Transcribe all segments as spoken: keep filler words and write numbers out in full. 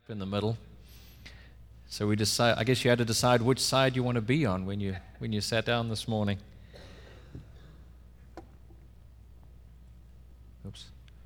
up in the middle. So we decide. I guess you had to decide which side you want to be on when you when you sat down this morning. Oops.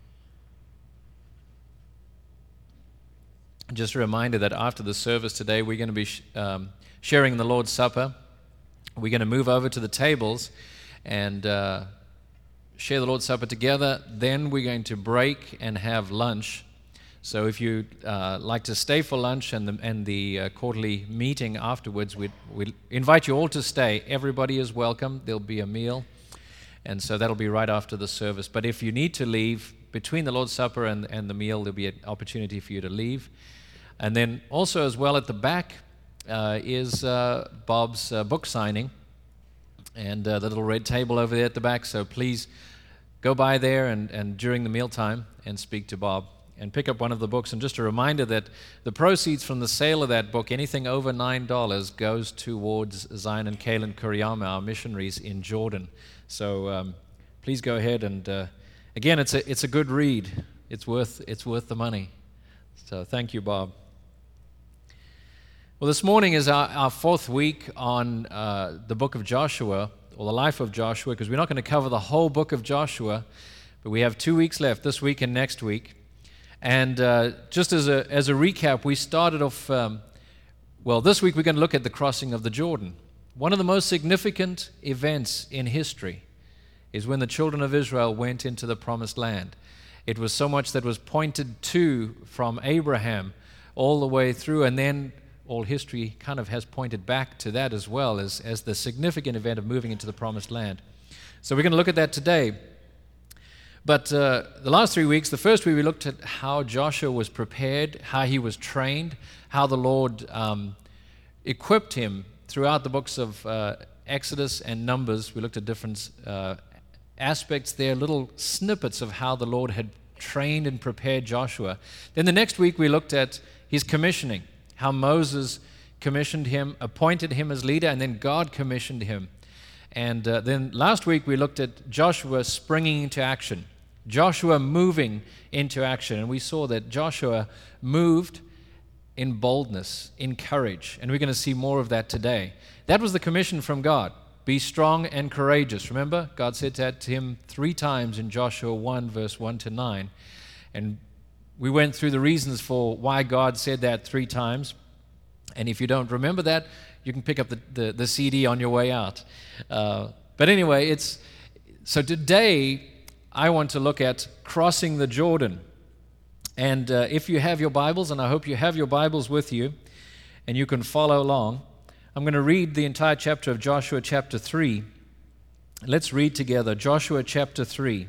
Just a reminder that after the service today, we're going to be sh- um, sharing the Lord's Supper. We're going to move over to the tables and uh, share the Lord's Supper together. Then we're going to break and have lunch. So if you uh, like to stay for lunch and the, and the uh, quarterly meeting afterwards, we we invite you all to stay. Everybody is welcome. There'll be a meal, and so that'll be right after the service. But if you need to leave between the Lord's Supper and, and the meal, there'll be an opportunity for you to leave. And then also as well at the back uh, is uh, Bob's uh, book signing, and uh, the little red table over there at the back. So please go by there and, and during the mealtime and speak to Bob and pick up one of the books. And just a reminder that the proceeds from the sale of that book, anything over nine dollars, goes towards Zion and Kaylin Kuriyama, our missionaries in Jordan. So um, please go ahead and, uh, again, it's a it's a good read. It's worth it's worth the money. So thank you, Bob. Well, this morning is our, our fourth week on uh, the book of Joshua, or the life of Joshua, because we're not going to cover the whole book of Joshua, but we have two weeks left, this week and next week. And uh, just as a as a recap, we started off, um, well, this week we're going to look at the crossing of the Jordan. One of the most significant events in history is when the children of Israel went into the promised land. It was so much that was pointed to from Abraham all the way through, and then all history kind of has pointed back to that as well as, as the significant event of moving into the promised land. So we're going to look at that today. But uh, the last three weeks, the first week we looked at how Joshua was prepared, how he was trained, how the Lord um, equipped him throughout the books of uh, Exodus and Numbers. We looked at different uh, aspects there, little snippets of how the Lord had trained and prepared Joshua. Then the next week we looked at his commissioning, how Moses commissioned him, appointed him as leader, and then God commissioned him. And uh, then last week we looked at Joshua springing into action, Joshua moving into action, and we saw that Joshua moved in boldness, in courage, and we're going to see more of that today. That was the commission from God. Be strong and courageous. Remember, God said that to him three times in Joshua one, verse one to nine. And we went through the reasons for why God said that three times. And if you don't remember that, you can pick up the, the, the C D on your way out. Uh, but anyway, it's so today I want to look at crossing the Jordan. And uh, if you have your Bibles, and I hope you have your Bibles with you, and you can follow along, I'm going to read the entire chapter of Joshua chapter three. Let's read together Joshua chapter three.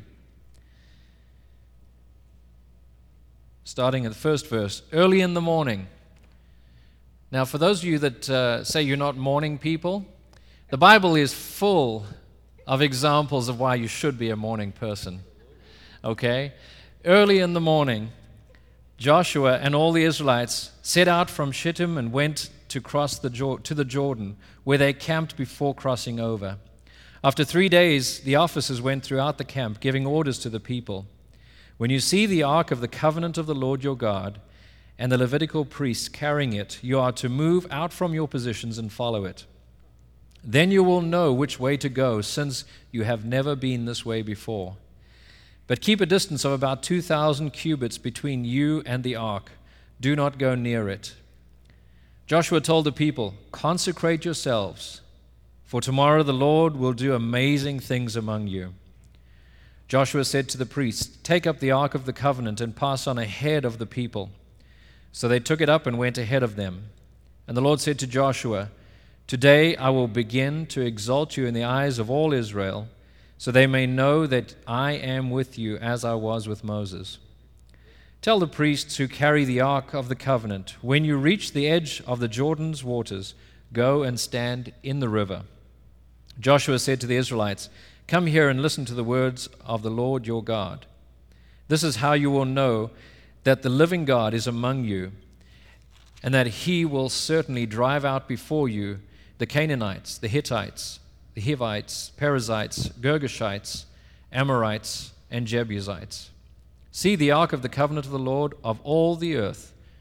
Starting at the first verse. Early in the morning. Now, for those of you that uh, say you're not morning people, the Bible is full of examples of why you should be a morning person. Okay? Early in the morning, Joshua and all the Israelites set out from Shittim and went to cross the jo- to the Jordan, where they camped before crossing over. After three days, the officers went throughout the camp, giving orders to the people. When you see the ark of the covenant of the Lord your God and the Levitical priests carrying it, you are to move out from your positions and follow it. Then you will know which way to go, since you have never been this way before. But keep a distance of about two thousand cubits between you and the ark. Do not go near it. Joshua told the people, consecrate yourselves, for tomorrow the Lord will do amazing things among you. Joshua said to the priests, take up the ark of the covenant and pass on ahead of the people. So they took it up and went ahead of them. And the Lord said to Joshua, today I will begin to exalt you in the eyes of all Israel, so they may know that I am with you as I was with Moses. Tell the priests who carry the ark of the covenant, when you reach the edge of the Jordan's waters, go and stand in the river. Joshua said to the Israelites, come here and listen to the words of the Lord your God. This is how you will know that the living God is among you, and that he will certainly drive out before you the Canaanites, the Hittites, the Hivites, Perizzites, Girgashites, Amorites, and Jebusites. See, the ark of the covenant of the Lord of all the earth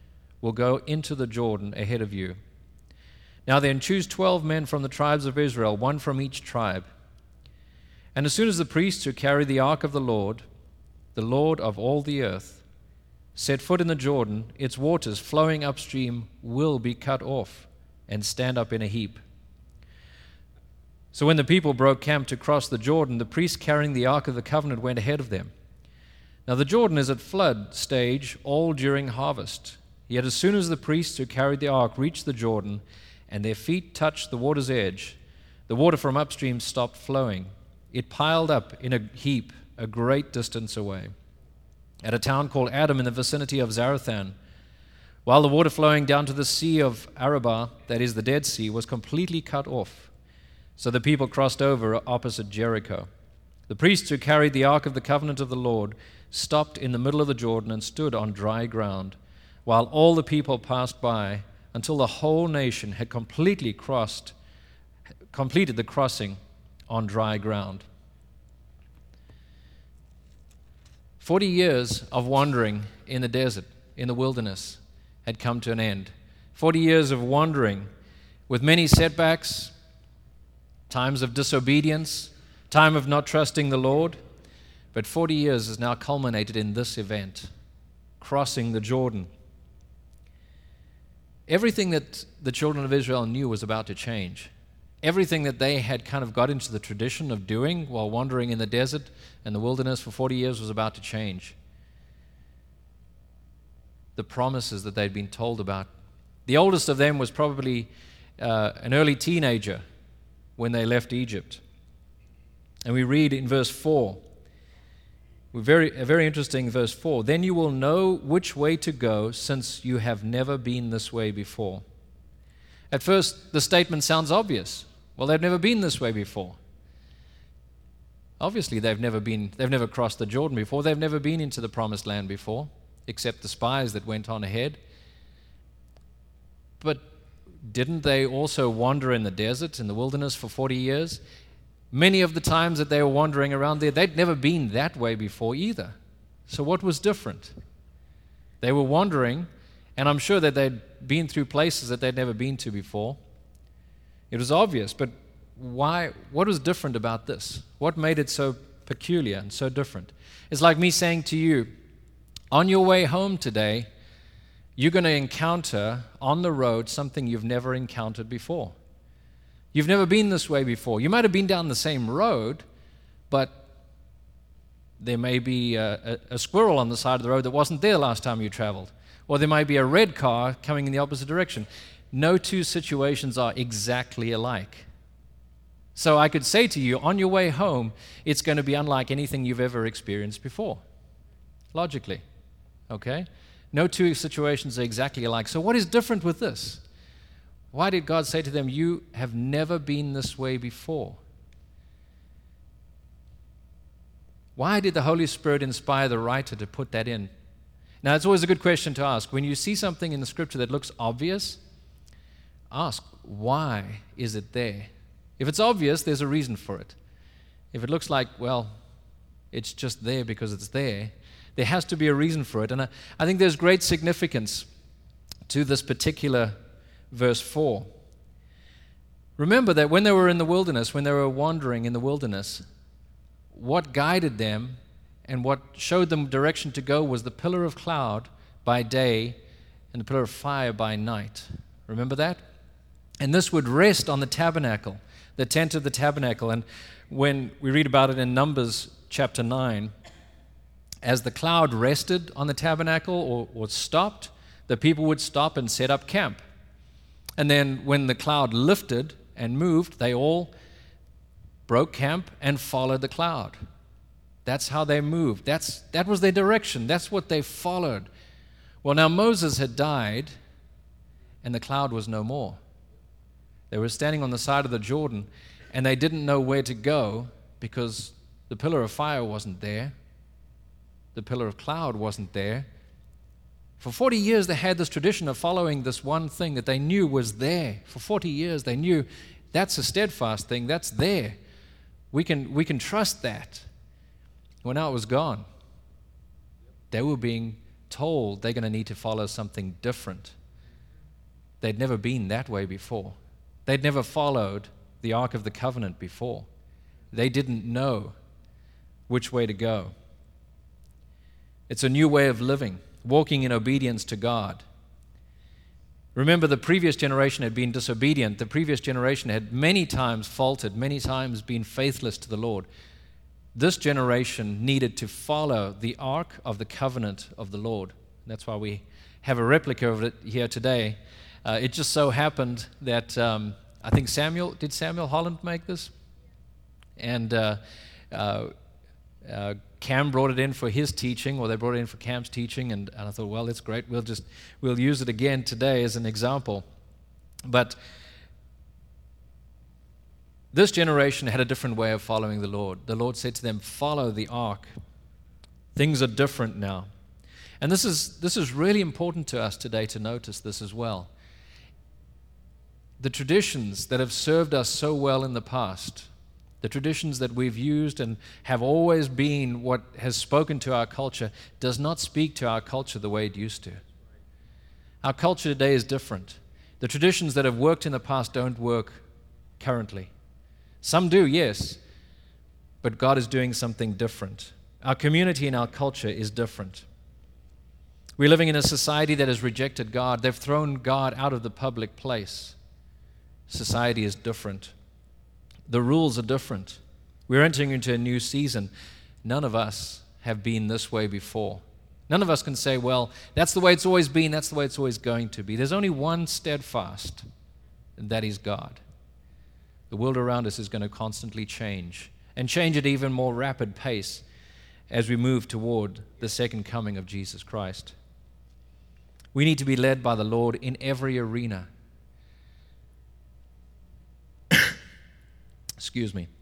will go into the Jordan ahead of you. Now then, choose twelve men from the tribes of Israel, one from each tribe. And as soon as the priests who carry the ark of the Lord, the Lord of all the earth, set foot in the Jordan, its waters flowing upstream will be cut off and stand up in a heap. So when the people broke camp to cross the Jordan, the priests carrying the Ark of the Covenant went ahead of them. Now the Jordan is at flood stage all during harvest. Yet as soon as the priests who carried the Ark reached the Jordan and their feet touched the water's edge, the water from upstream stopped flowing. It piled up in a heap a great distance away, at a town called Adam in the vicinity of Zarethan, while the water flowing down to the Sea of Arabah, that is the Dead Sea, was completely cut off. So the people crossed over opposite Jericho. The priests who carried the Ark of the Covenant of the Lord stopped in the middle of the Jordan and stood on dry ground, while all the people passed by until the whole nation had completely crossed, completed the crossing on dry ground. Forty years of wandering in the desert, in the wilderness, had come to an end. Forty years of wandering with many setbacks, times of disobedience, time of not trusting the Lord. But forty years has now culminated in this event, crossing the Jordan. Everything that the children of Israel knew was about to change. Everything that they had kind of got into the tradition of doing while wandering in the desert and the wilderness for forty years was about to change. The promises that they'd been told about. The oldest of them was probably uh, an early teenager when they left Egypt. And we read in verse four, we're very, a very interesting verse four, "Then you will know which way to go, since you have never been this way before." At first, the statement sounds obvious. Well, they've never been this way before. Obviously, they've never been, they've never crossed the Jordan before. They've never been into the promised land before, except the spies that went on ahead. But didn't they also wander in the desert, in the wilderness for forty years? Many of the times that they were wandering around there, they'd never been that way before either. So what was different? They were wandering, and I'm sure that they'd been through places that they'd never been to before. It was obvious, but why? What was different about this? What made it so peculiar and so different? It's like me saying to you, on your way home today, you're going to encounter on the road something you've never encountered before. You've never been this way before. You might have been down the same road, but there may be a, a, a squirrel on the side of the road that wasn't there last time you traveled. Or there might be a red car coming in the opposite direction. No two situations are exactly alike. So I could say to you, on your way home, it's going to be unlike anything you've ever experienced before. Logically. Okay? No two situations are exactly alike. So what is different with this? Why did God say to them, you have never been this way before? Why did the Holy Spirit inspire the writer to put that in? Now, it's always a good question to ask. When you see something in the Scripture that looks obvious, ask, why is it there? If it's obvious, there's a reason for it. If it looks like, well, it's just there because it's there, there has to be a reason for it. And I, I think there's great significance to this particular verse four. Remember that when they were in the wilderness, when they were wandering in the wilderness, what guided them and what showed them direction to go was the pillar of cloud by day and the pillar of fire by night. Remember that? And this would rest on the tabernacle, the tent of the tabernacle. And when we read about it in Numbers chapter nine, as the cloud rested on the tabernacle or, or stopped, the people would stop and set up camp. And then when the cloud lifted and moved, they all broke camp and followed the cloud. That's how they moved. That's, that was their direction. That's what they followed. Well, now Moses had died, and the cloud was no more. They were standing on the side of the Jordan, and they didn't know where to go because the pillar of fire wasn't there. The pillar of cloud wasn't there. For forty years, they had this tradition of following this one thing that they knew was there. For forty years, they knew that's a steadfast thing. That's there. We can, we can trust that. Well, now it was gone. They were being told they're going to need to follow something different. they'd never been that way before. They'd never followed the Ark of the Covenant before. They didn't know which way to go. It's a new way of living, walking in obedience to God. Remember, the previous generation had been disobedient. The previous generation had many times faltered, many times been faithless to the Lord. This generation needed to follow the Ark of the Covenant of the Lord. That's why we have a replica of it here today. Uh, it just so happened that um, I think Samuel, did Samuel Holland make this? And uh, uh, uh, Cam brought it in for his teaching, or they brought it in for Cam's teaching, and, and I thought, well, it's great. We'll just we'll use it again today as an example. But this generation had a different way of following the Lord. The Lord said to them, follow the ark. Things are different now. And this is this is really important to us today to notice this as well. The traditions that have served us so well in the past, the traditions that we've used and have always been what has spoken to our culture, does not speak to our culture the way it used to. Our culture today is different. The traditions that have worked in the past don't work currently. Some do, yes, but God is doing something different. Our community and our culture is different. We're living in a society that has rejected God. They've thrown God out of the public place. Society is different. The rules are different. We're entering into a new season. None of us have been this way before. None of us can say, well, that's the way it's always been, that's the way it's always going to be. There's only one steadfast, and that is God. The world around us is going to constantly change, and change at even more rapid pace as we move toward the second coming of Jesus Christ. We need to be led by the Lord in every arena. Excuse me.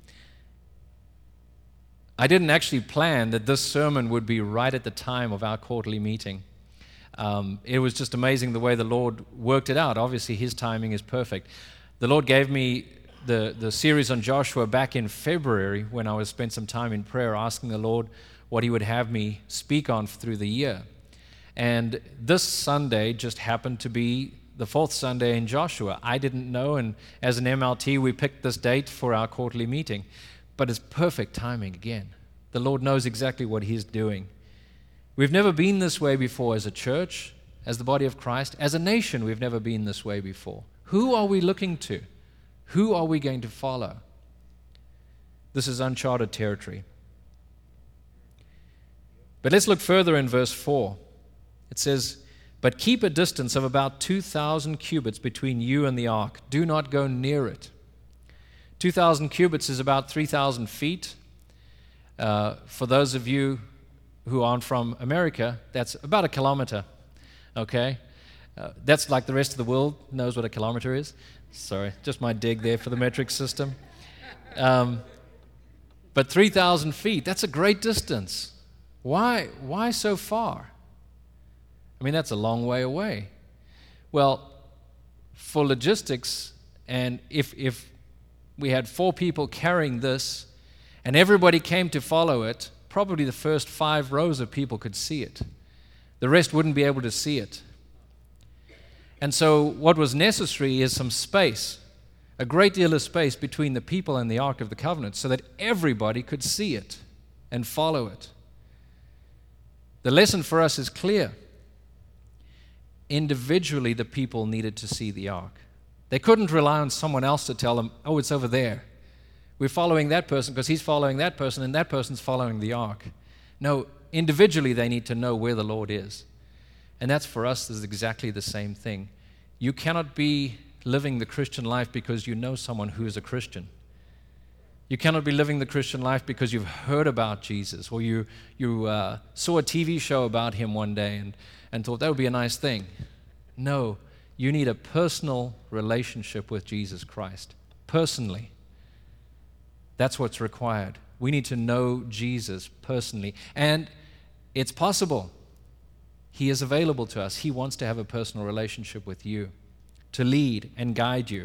I didn't actually plan that this sermon would be right at the time of our quarterly meeting. Um, it was just amazing the way the Lord worked it out. Obviously, His timing is perfect. The Lord gave me the, the series on Joshua back in February when I was spent some time in prayer asking the Lord what He would have me speak on through the year. And this Sunday just happened to be the fourth Sunday in Joshua. I didn't know, and as an M L T, we picked this date for our quarterly meeting. But it's perfect timing again. The Lord knows exactly what He's doing. We've never been this way before as a church, as the body of Christ. As a nation, we've never been this way before. Who are we looking to? Who are we going to follow? This is uncharted territory. But let's look further in verse four. It says, but keep a distance of about two thousand cubits between you and the ark. Do not go near it. two thousand cubits is about three thousand feet. Uh, for those of you who aren't from America, that's about a kilometer, okay? Uh, that's like the rest of the world knows what a kilometer is. Sorry, just my dig there for the metric system. Um, but three thousand feet, that's a great distance. Why, why so far? I mean, that's a long way away. Well, for logistics, and if if we had four people carrying this, and everybody came to follow it, probably the first five rows of people could see it. The rest wouldn't be able to see it. And so what was necessary is some space, a great deal of space between the people and the Ark of the Covenant so that everybody could see it and follow it. The lesson for us is clear. Individually, the people needed to see the ark. They couldn't rely on someone else to tell them, oh, it's over there. We're following that person because he's following that person and that person's following the ark. No, individually they need to know where the Lord is. And that's for us is exactly the same thing. You cannot be living the Christian life because you know someone who is a Christian. You cannot be living the Christian life because you've heard about Jesus or you, you uh, saw a T V show about Him one day and and thought that would be a nice thing. No, you need a personal relationship with Jesus Christ, personally. That's what's required. We need to know Jesus personally, and it's possible. He is available to us. He wants to have a personal relationship with you, to lead and guide you.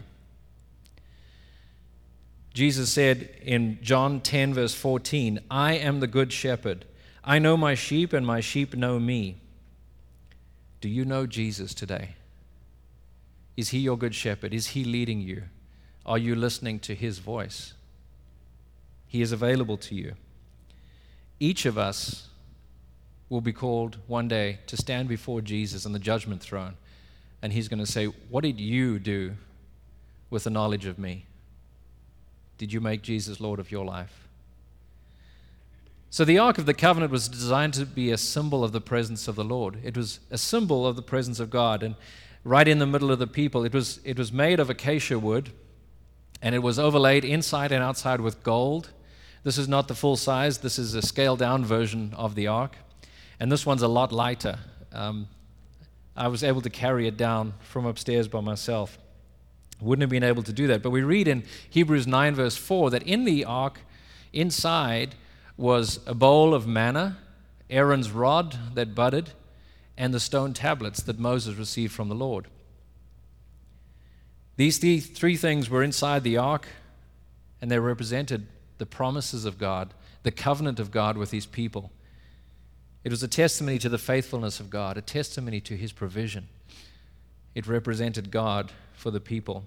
Jesus said in John ten, verse fourteen, I am the good shepherd. I know my sheep, and my sheep know me. Do you know Jesus today? Is He your good shepherd? Is He leading you? Are you listening to His voice? He is available to you. Each of us will be called one day to stand before Jesus on the judgment throne, and He's going to say, what did you do with the knowledge of me? Did you make Jesus Lord of your life? So the Ark of the Covenant was designed to be a symbol of the presence of the Lord. It was a symbol of the presence of God, and right in the middle of the people. It was, it was made of acacia wood, and it was overlaid inside and outside with gold. This is not the full size. This is a scaled-down version of the Ark, and this one's a lot lighter. Um, I was able to carry it down from upstairs by myself. Wouldn't have been able to do that. But we read in Hebrews nine, verse four, that in the Ark, inside, was a bowl of manna, Aaron's rod that budded, and the stone tablets that Moses received from the Lord. These th- three things were inside the ark, and they represented the promises of God, the covenant of God with His people. It was a testimony to the faithfulness of God, a testimony to His provision. It represented God for the people.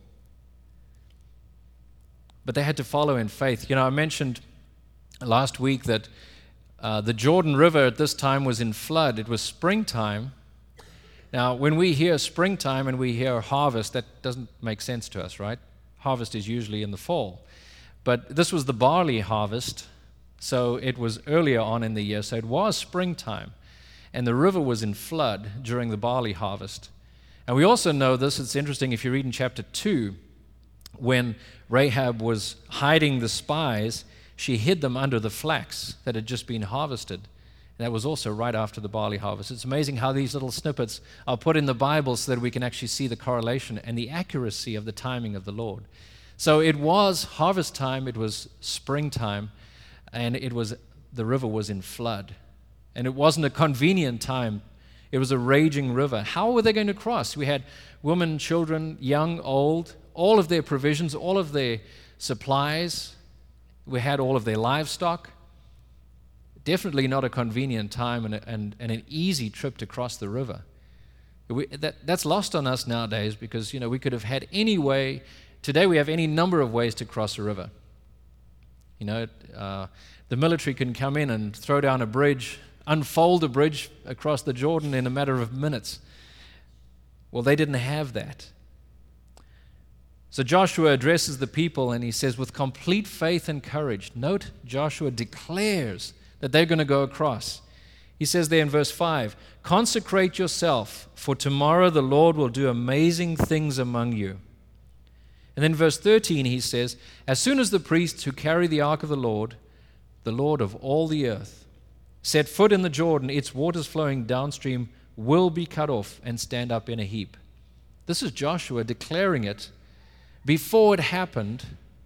But they had to follow in faith. You know, I mentioned last week that Uh, the Jordan River at this time was in flood. It was springtime. Now, when we hear springtime and we hear harvest, that doesn't make sense to us, right? Harvest is usually in the fall. But this was the barley harvest, so it was earlier on in the year, so it was springtime. And the river was in flood during the barley harvest. And we also know this, it's interesting if you read in chapter two, when Rahab was hiding the spies, she hid them under the flax that had just been harvested. And that was also right after the barley harvest. It's amazing how these little snippets are put in the Bible so that we can actually see the correlation and the accuracy of the timing of the Lord. So it was harvest time, it was springtime, and it was the river was in flood. And it wasn't a convenient time. It was a raging river. How were they going to cross? We had women, children, young, old, all of their provisions, all of their supplies. We had all of their livestock. Definitely not a convenient time and, a, and, and an easy trip to cross the river. We, that, that's lost on us nowadays because, you know, we could have had any way. Today we have any number of ways to cross a river. You know, uh, the military can come in and throw down a bridge, unfold a bridge across the Jordan in a matter of minutes. Well, they didn't have that. So Joshua addresses the people and he says, with complete faith and courage. Note, Joshua declares that they're going to go across. He says there in verse five, consecrate yourself, for tomorrow the Lord will do amazing things among you. And then verse thirteen he says, as soon as the priests who carry the ark of the Lord, the Lord of all the earth, set foot in the Jordan, its waters flowing downstream will be cut off and stand up in a heap. This is Joshua declaring it before it happened.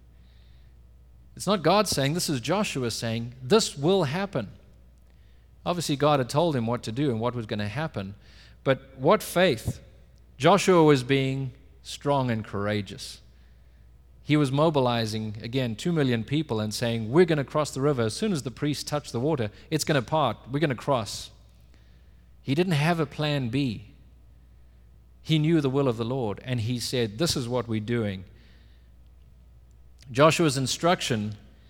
It's not God saying, this is Joshua saying, this will happen. Obviously, God had told him what to do and what was going to happen. But what faith? Joshua was being strong and courageous. He was mobilizing, again, two million people and saying, we're going to cross the river. As soon as the priests touch the water, it's going to part. We're going to cross. He didn't have a plan B. He knew the will of the Lord, and he said, this is what we're doing. Joshua's instruction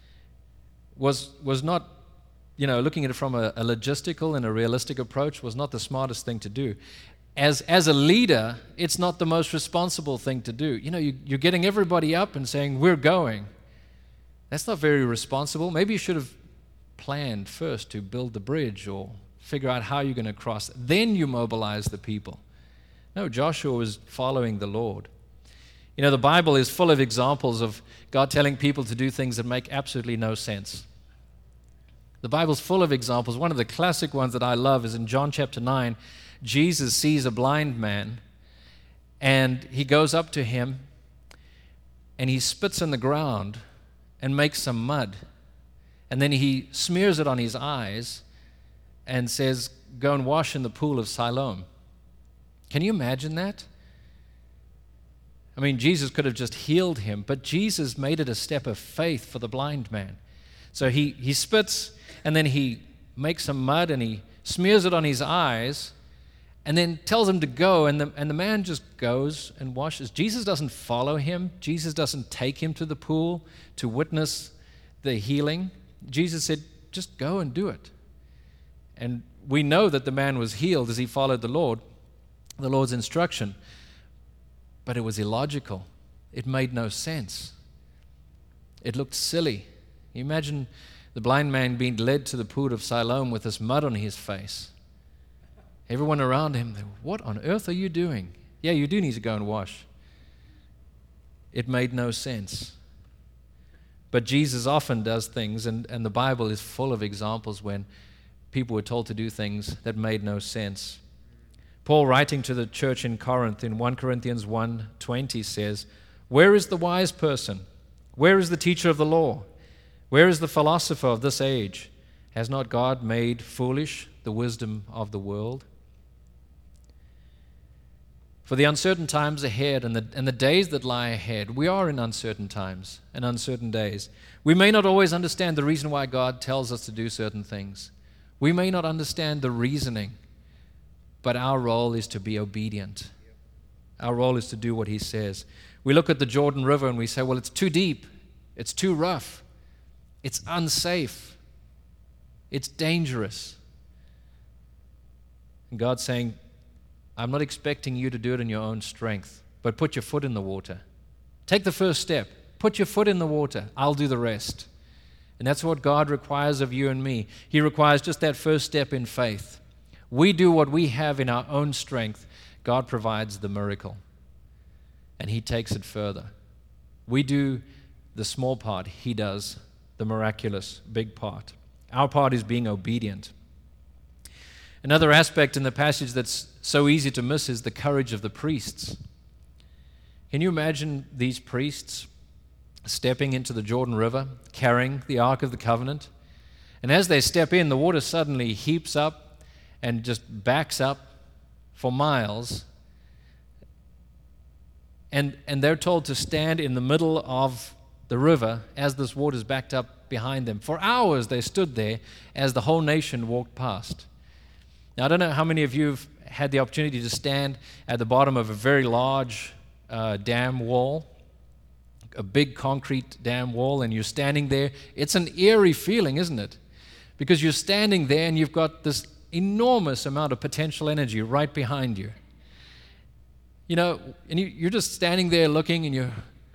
was, was not, you know, looking at it from a, a logistical and a realistic approach, was not the smartest thing to do. As, as a leader, it's not the most responsible thing to do. You know, you, you're getting everybody up and saying, we're going. That's not very responsible. Maybe you should have planned first to build the bridge or figure out how you're going to cross. Then you mobilize the people. No, Joshua was following the Lord. You know, the Bible is full of examples of God telling people to do things that make absolutely no sense. The Bible's full of examples. One of the classic ones that I love is in John chapter nine. Jesus sees a blind man, and he goes up to him, and he spits in the ground and makes some mud. And then he smears it on his eyes and says, go and wash in the pool of Siloam. Can you imagine that? I mean, Jesus could have just healed him, but Jesus made it a step of faith for the blind man. So he, he spits, and then he makes some mud, and he smears it on his eyes, and then tells him to go, and the, and the man just goes and washes. Jesus doesn't follow him. Jesus doesn't take him to the pool to witness the healing. Jesus said, just go and do it. And we know that the man was healed as he followed the Lord, the Lord's instruction. But it was illogical. It made no sense. It looked silly. You imagine the blind man being led to the pool of Siloam with this mud on his face. Everyone around him, what on earth are you doing? Yeah, you do need to go and wash. It made no sense. But Jesus often does things, and, and the Bible is full of examples when people were told to do things that made no sense. Paul, writing to the church in Corinth in First Corinthians one twenty, says, "Where is the wise person? Where is the teacher of the law? Where is the philosopher of this age? Has not God made foolish the wisdom of the world?" For the uncertain times ahead and the, and the days that lie ahead, we are in uncertain times and uncertain days. We may not always understand the reason why God tells us to do certain things. We may not understand the reasoning, but our role is to be obedient. Our role is to do what He says. We look at the Jordan River and we say, well, it's too deep. It's too rough. It's unsafe. It's dangerous. And God's saying, I'm not expecting you to do it in your own strength, but put your foot in the water. Take the first step. Put your foot in the water. I'll do the rest. And that's what God requires of you and me. He requires just that first step in faith. We do what we have in our own strength. God provides the miracle, and He takes it further. We do the small part. He does the miraculous big part. Our part is being obedient. Another aspect in the passage that's so easy to miss is the courage of the priests. Can you imagine these priests stepping into the Jordan River, carrying the Ark of the Covenant? And as they step in, the water suddenly heaps up and just backs up for miles. And, and they're told to stand in the middle of the river as this water's backed up behind them. For hours they stood there as the whole nation walked past. Now, I don't know how many of you have had the opportunity to stand at the bottom of a very large uh, dam wall, a big concrete dam wall, and you're standing there. It's an eerie feeling, isn't it? Because you're standing there and you've got this enormous amount of potential energy right behind you. You know, and you, you're just standing there looking, and you're,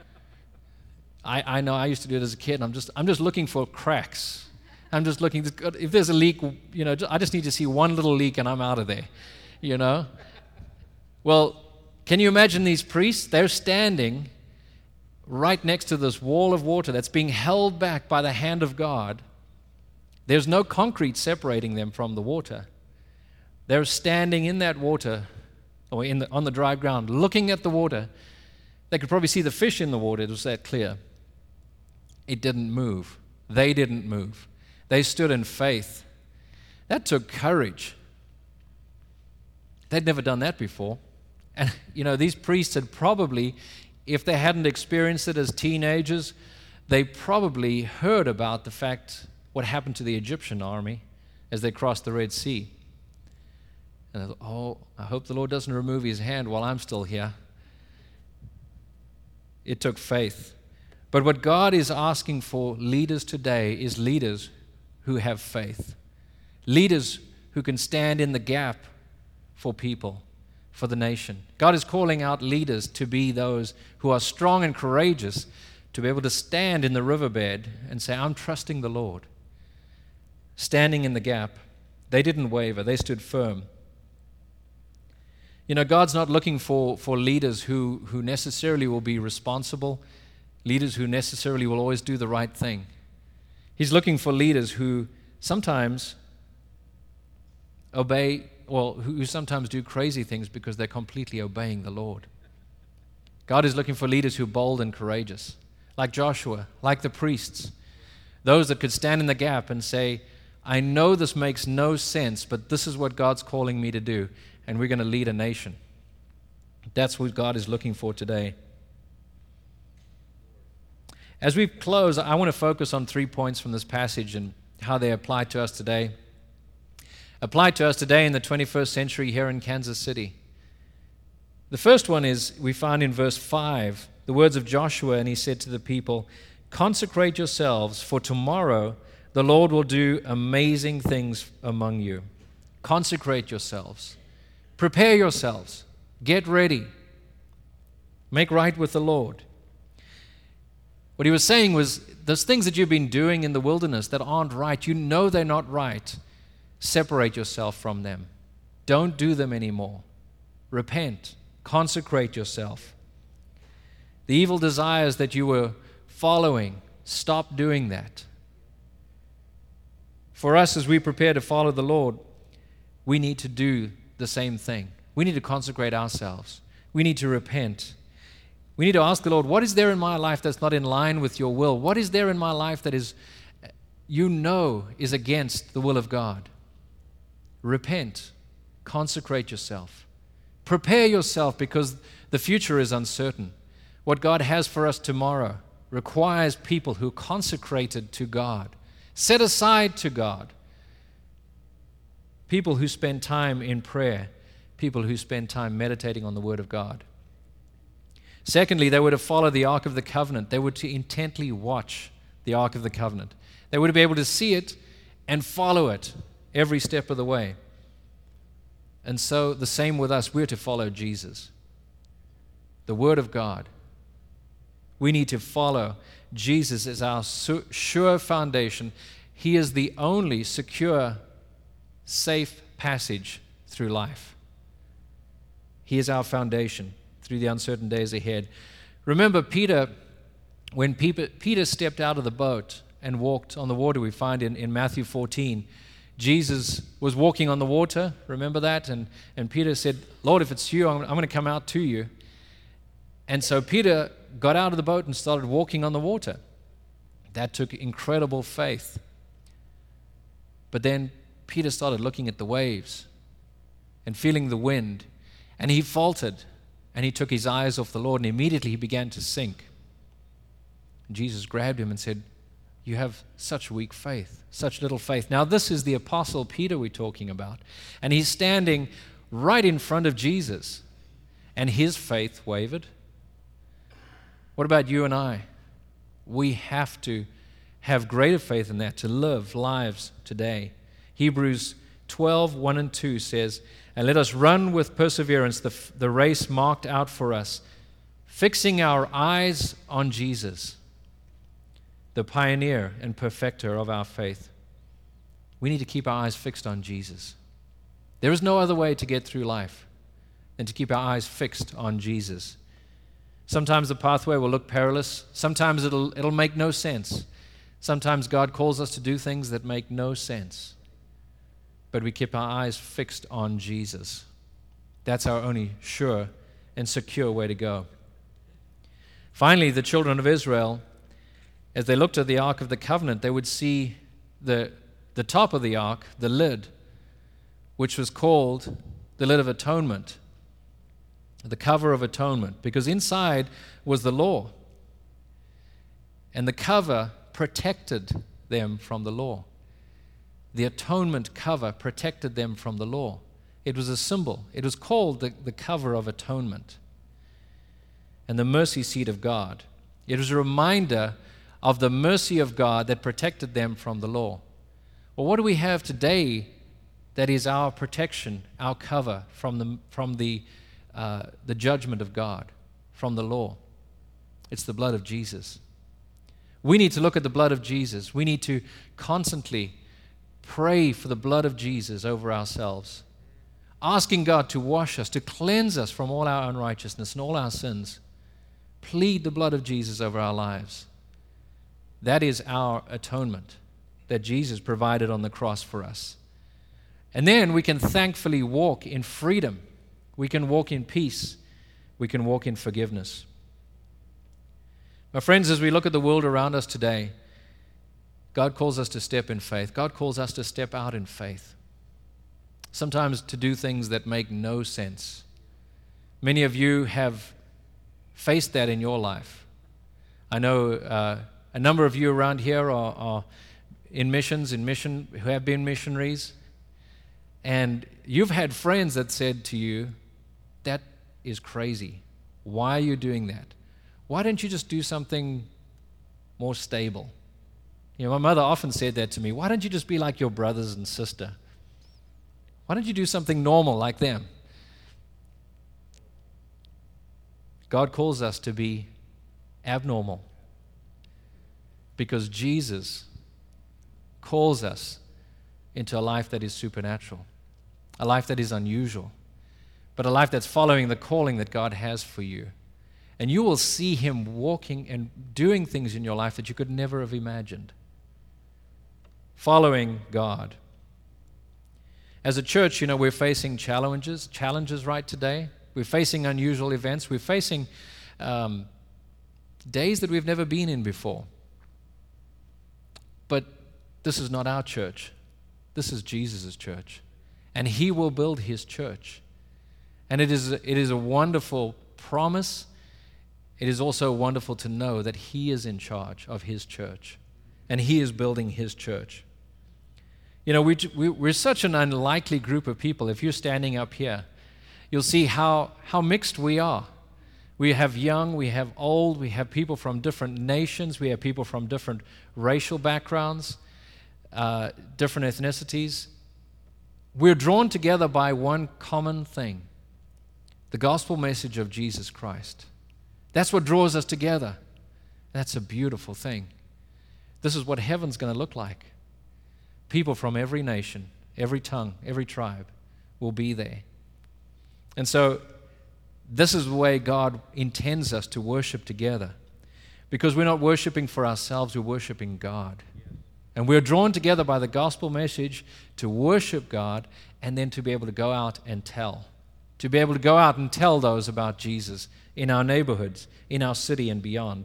I, I know I used to do it as a kid, and I'm just, I'm just looking for cracks. I'm just looking, if there's a leak, you know, I just need to see one little leak and I'm out of there, you know. Well, can you imagine these priests? They're standing right next to this wall of water that's being held back by the hand of God. There's no concrete separating them from the water. They're standing in that water, or in the, on the dry ground, looking at the water. They could probably see the fish in the water. It was that clear. It didn't move. They didn't move. They stood in faith. That took courage. They'd never done that before. And, you know, these priests had probably, if they hadn't experienced it as teenagers, they probably heard about the fact, what happened to the Egyptian army as they crossed the Red Sea. And I thought, oh, I hope the Lord doesn't remove His hand while I'm still here. It took faith. But what God is asking for leaders today is leaders who have faith. Leaders who can stand in the gap for people, for the nation. God is calling out leaders to be those who are strong and courageous, to be able to stand in the riverbed and say, I'm trusting the Lord. Standing in the gap. They didn't waver. They stood firm. You know, God's not looking for, for leaders who, who necessarily will be responsible, leaders who necessarily will always do the right thing. He's looking for leaders who sometimes obey, well, who sometimes do crazy things because they're completely obeying the Lord. God is looking for leaders who are bold and courageous, like Joshua, like the priests, those that could stand in the gap and say, I know this makes no sense, but this is what God's calling me to do, and we're going to lead a nation. That's what God is looking for today. As we close, I want to focus on three points from this passage and how they apply to us today. apply to us today in the twenty-first century here in Kansas City. The first one is we find in verse five, the words of Joshua, and he said to the people, "Consecrate yourselves, for tomorrow the Lord will do amazing things among you." Consecrate yourselves. Prepare yourselves. Get ready. Make right with the Lord. What he was saying was, those things that you've been doing in the wilderness that aren't right, you know they're not right. Separate yourself from them. Don't do them anymore. Repent. Consecrate yourself. The evil desires that you were following, stop doing that. For us, as we prepare to follow the Lord, we need to do the same thing. We need to consecrate ourselves. We need to repent. We need to ask the Lord, what is there in my life that's not in line with your will? What is there in my life that is, you know, is against the will of God? Repent. Consecrate yourself. Prepare yourself, because the future is uncertain. What God has for us tomorrow requires people who are consecrated to God, set aside to God, people who spend time in prayer, people who spend time meditating on the Word of God. Secondly, they were to follow the Ark of the Covenant. They were to intently watch the Ark of the Covenant. They were to be able to see it and follow it every step of the way. And so the same with us. We're to follow Jesus, the Word of God. We need to follow Jesus as our sure foundation. He is the only secure, safe passage through life. He is our foundation through the uncertain days ahead. Remember Peter, when Peter stepped out of the boat and walked on the water, we find in, in Matthew fourteen, Jesus was walking on the water, remember that? And, and Peter said, "Lord, if it's you, I'm, I'm going to come out to you." And so Peter got out of the boat and started walking on the water. That took incredible faith. But then Peter started looking at the waves and feeling the wind, and he faltered, and he took his eyes off the Lord, and immediately he began to sink. And Jesus grabbed him and said, "You have such weak faith, such little faith." Now this is the Apostle Peter we're talking about, and he's standing right in front of Jesus, and his faith wavered. What about you and I? We have to have greater faith in that to live lives today. Hebrews twelve, one and two says, "And let us run with perseverance the, the race marked out for us, fixing our eyes on Jesus, the pioneer and perfecter of our faith." We need to keep our eyes fixed on Jesus. There is no other way to get through life than to keep our eyes fixed on Jesus. Sometimes the pathway will look perilous. Sometimes it'll, it'll make no sense. Sometimes God calls us to do things that make no sense. But we keep our eyes fixed on Jesus. That's our only sure and secure way to go. Finally, the children of Israel, as they looked at the Ark of the Covenant, they would see the, the top of the Ark, the lid, which was called the lid of atonement, the cover of atonement, because inside was the law. And the cover protected them from the law. The atonement cover protected them from the law. It was a symbol. It was called the, the cover of atonement and the mercy seat of God. It was a reminder of the mercy of God that protected them from the law. Well, what do we have today that is our protection, our cover from the, from the, uh, the judgment of God, from the law? It's the blood of Jesus. We need to look at the blood of Jesus. We need to constantly pray for the blood of Jesus over ourselves, asking God to wash us, to cleanse us from all our unrighteousness and all our sins. Plead the blood of Jesus over our lives. That is our atonement that Jesus provided on the cross for us. And then we can thankfully walk in freedom. We can walk in peace. We can walk in forgiveness. My friends, as we look at the world around us today, God calls us to step in faith. God calls us to step out in faith. Sometimes to do things that make no sense. Many of you have faced that in your life. I know uh, a number of you around here are, are in missions, in mission, who have been missionaries. And you've had friends that said to you, that is crazy. Why are you doing that? Why don't you just do something more stable? You know, my mother often said that to me. Why don't you just be like your brothers and sister? Why don't you do something normal like them? God calls us to be abnormal because Jesus calls us into a life that is supernatural, a life that is unusual, but a life that's following the calling that God has for you. And you will see Him walking and doing things in your life that you could never have imagined. Following God. As a church, you know, we're facing challenges, challenges right today. We're facing unusual events. We're facing um, days that we've never been in before. But this is not our church. This is Jesus' church. And He will build His church. And it is, it is a wonderful promise. It is also wonderful to know that He is in charge of His church. And He is building His church. You know, we, we, we're such an unlikely group of people. If you're standing up here, you'll see how, how mixed we are. We have young, we have old, we have people from different nations, we have people from different racial backgrounds, uh, different ethnicities. We're drawn together by one common thing, the gospel message of Jesus Christ. That's what draws us together. That's a beautiful thing. This is what heaven's going to look like. People from every nation, every tongue, every tribe will be there. And so this is the way God intends us to worship together. Because we're not worshiping for ourselves, we're worshiping God. And we're drawn together by the gospel message to worship God and then to be able to go out and tell. To be able to go out and tell those about Jesus in our neighborhoods, in our city and beyond.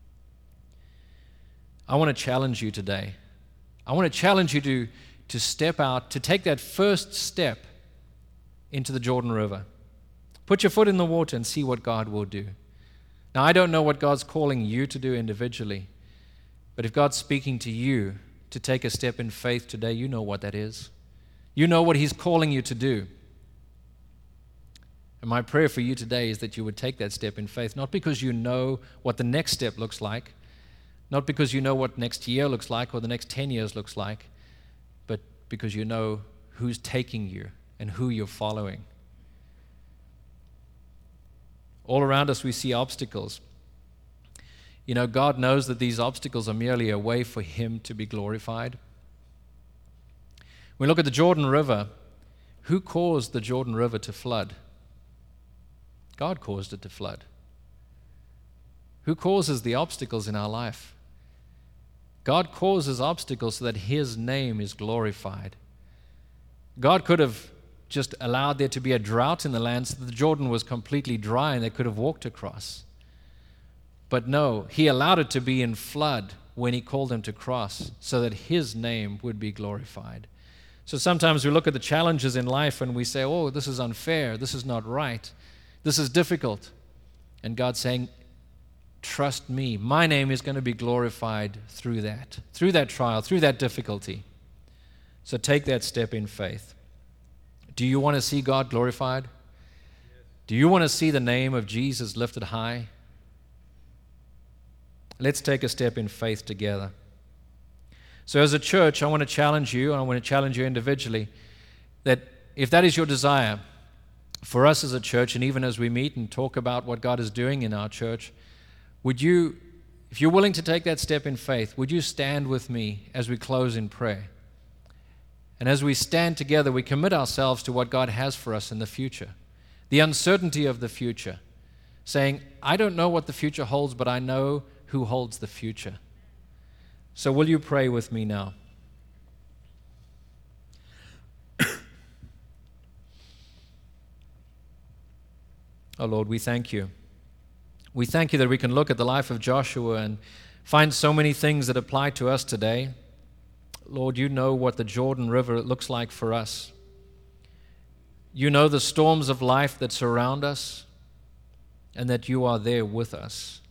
I want to challenge you today. I want to challenge you to, to step out, to take that first step into the Jordan River. Put your foot in the water and see what God will do. Now, I don't know what God's calling you to do individually, but if God's speaking to you to take a step in faith today, you know what that is. You know what He's calling you to do. And my prayer for you today is that you would take that step in faith, not because you know what the next step looks like, not because you know what next year looks like or the next ten years looks like, but because you know who's taking you and who you're following. All around us we see obstacles. You know, God knows that these obstacles are merely a way for Him to be glorified. When we look at the Jordan River, who caused the Jordan River to flood? God caused it to flood. Who causes the obstacles in our life? God causes obstacles so that His name is glorified. God could have just allowed there to be a drought in the land so that the Jordan was completely dry and they could have walked across. But no, He allowed it to be in flood when He called them to cross so that His name would be glorified. So sometimes we look at the challenges in life and we say, oh, this is unfair, this is not right, this is difficult. And God's saying, trust me, my name is going to be glorified through that, through that trial, through that difficulty. So take that step in faith. Do you want to see God glorified? Do you want to see the name of Jesus lifted high? Let's take a step in faith together. So as a church, I want to challenge you, and I want to challenge you individually, that if that is your desire, for us as a church, and even as we meet and talk about what God is doing in our church, would you, if you're willing to take that step in faith, would you stand with me as we close in prayer? And as we stand together, we commit ourselves to what God has for us in the future, the uncertainty of the future, saying, I don't know what the future holds, but I know who holds the future. So will you pray with me now? Oh Lord, we thank you. We thank you that we can look at the life of Joshua and find so many things that apply to us today. Lord, you know what the Jordan River looks like for us. You know the storms of life that surround us and that you are there with us.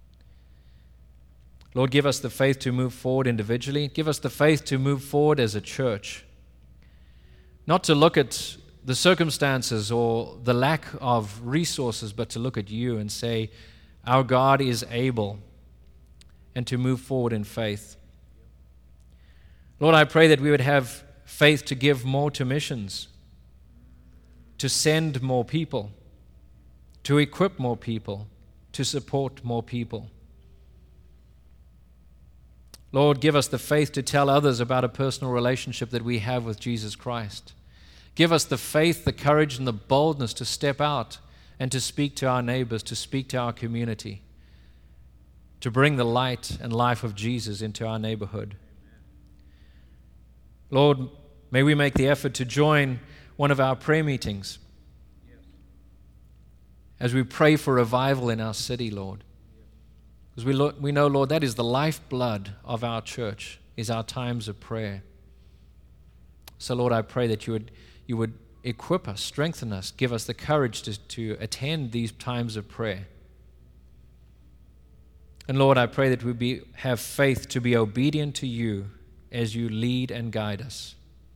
Lord, give us the faith to move forward individually. Give us the faith to move forward as a church. not to look at the circumstances or the lack of resources, but to look at you and say, our God is able, and to move forward in faith. Lord, I pray that we would have faith to give more to missions, to send more people, to equip more people, to support more people. Lord, give us the faith to tell others about a personal relationship that we have with Jesus Christ. Give us the faith, the courage, and the boldness to step out and to speak to our neighbors, to speak to our community, to bring the light and life of Jesus into our neighborhood. Lord, may we make the effort to join one of our prayer meetings as we pray for revival in our city, Lord. Because we, lo- we know, Lord, that is the lifeblood of our church, is our times of prayer. So, Lord, I pray that you would you would equip us, strengthen us, give us the courage to, to attend these times of prayer. And Lord, I pray that we be, have faith to be obedient to you as you lead and guide us.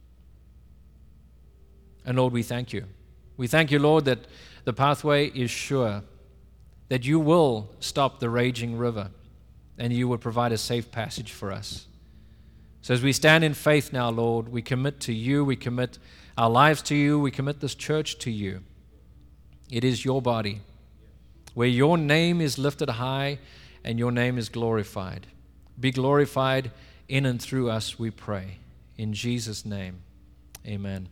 And Lord, we thank you. We thank you, Lord, that the pathway is sure, that you will stop the raging river and you will provide a safe passage for us. So as we stand in faith now, Lord, we commit to you, we commit our lives to you, we commit this church to you. It is your body, where your name is lifted high and your name is glorified. Be glorified in and through us, we pray. In Jesus' name, amen.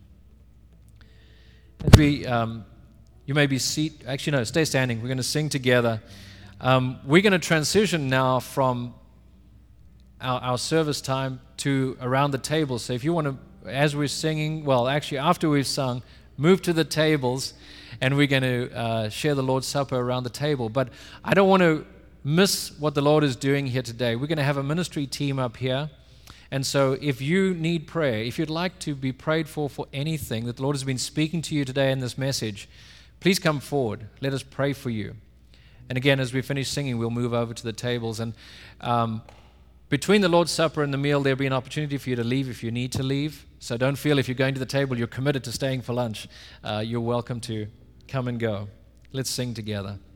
As we, um, you may be seated, actually no, stay standing. We're going to sing together. Um, we're going to transition now from our, our service time to around the table. So if you want to, as we're singing, well, actually after we've sung, move to the tables and we're going to uh, share the Lord's Supper around the table. But I don't want to miss what the Lord is doing here today. We're going to have a ministry team up here. And so if you need prayer, if you'd like to be prayed for for anything that the Lord has been speaking to you today in this message, please come forward. Let us pray for you. And again, as we finish singing, we'll move over to the tables. And um, between the Lord's Supper and the meal, there'll be an opportunity for you to leave if you need to leave. So don't feel if you're going to the table, you're committed to staying for lunch. Uh, you're welcome to come and go. Let's sing together.